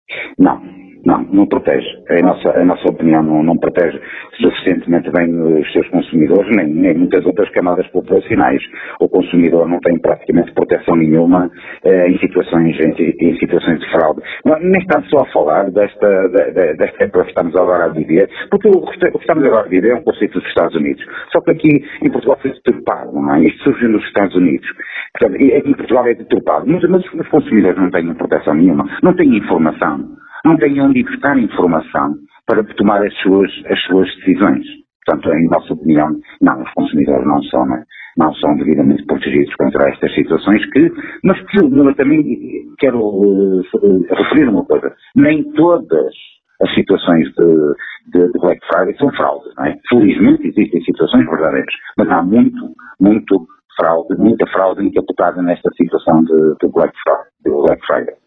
Não protege. A nossa opinião não protege suficientemente bem os seus consumidores, nem muitas outras camadas populacionais. O consumidor não tem praticamente proteção nenhuma em situações de fraude. Nem estamos só a falar desta época que estamos agora a viver, porque o que estamos agora a viver é um conceito dos Estados Unidos. Só que aqui em Portugal foi deturpado, não é? Isto surgiu nos Estados Unidos. Portanto, aqui em Portugal é deturpado. Mas os consumidores não têm proteção nenhuma, não têm informação. Não têm onde buscar informação para tomar as suas decisões. Portanto, em nossa opinião, não, os consumidores não são devidamente protegidos contra estas situações mas eu também quero referir uma coisa. Nem todas as situações de Black Friday são fraudes, não é? Felizmente existem situações verdadeiras, mas há muita fraude encapotada nesta situação de Black Friday.